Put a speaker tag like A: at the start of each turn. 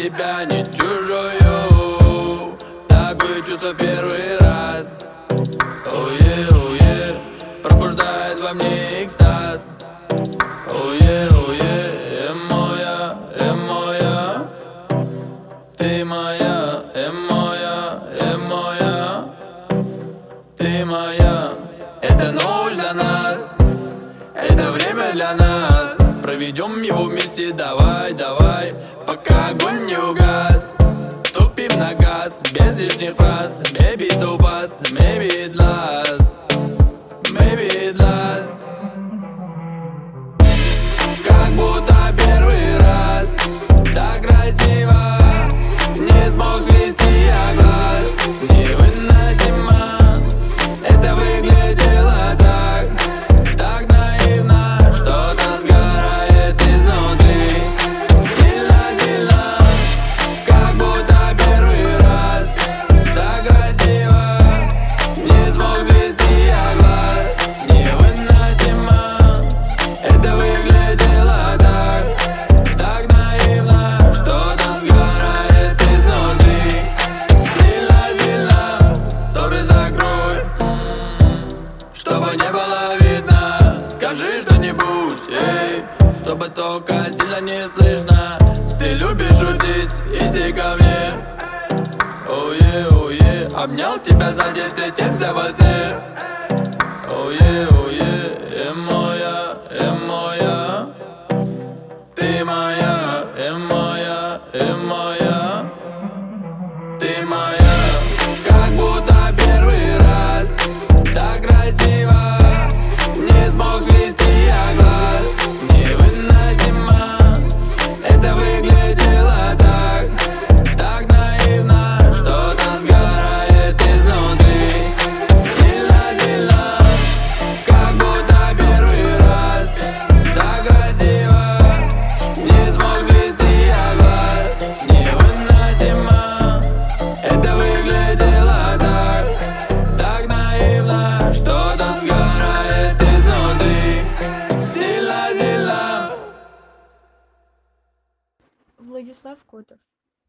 A: тебя не чужую. Такое чувство первый раз. Ое, ое, пробуждает во мне экстаз. Ое, ое, моя, моя. Ты моя, моя, моя. Ты моя. Это ночь для нас, это время для нас. Проведем его вместе, давай, давай, пока огонь не угас. Тупим на газ, без лишних фраз. Maybe so fast, maybe it lasts, maybe it lasts. Как будто первый раз, так красиво, не смог свести я глаз. Невыносимо, это выглядело так наивно. Что-то сгорает изнутри, сильно-сильно. Как будто первый раз, так красиво, не смог свести я глаз. Невыносимо, это выглядело так наивно. Что-то сгорает изнутри, сильно-сильно. Добре закрой, чтобы не было видно. Скажи что-нибудь, эй, чтобы только сильно не слышно. Ты любишь шутить, иди ко мне. Ое, ое, обнял тебя сзади, встретимся во сне. Ое, ое, моя, моя. Ты моя, моя, моя. Ты моя. Как будто первый раз, так красиво, не смог свести я глаз. Невыносимо, это выглядело так наивно. Что-то сгорает изнутри, сильно-сильно. Как будто первый раз, так красиво, не смог свести я глаз. Невыносимо, это выглядело так наивно. Что-то сгорает изнутри, сильно-сильно.
B: Владислав Котов.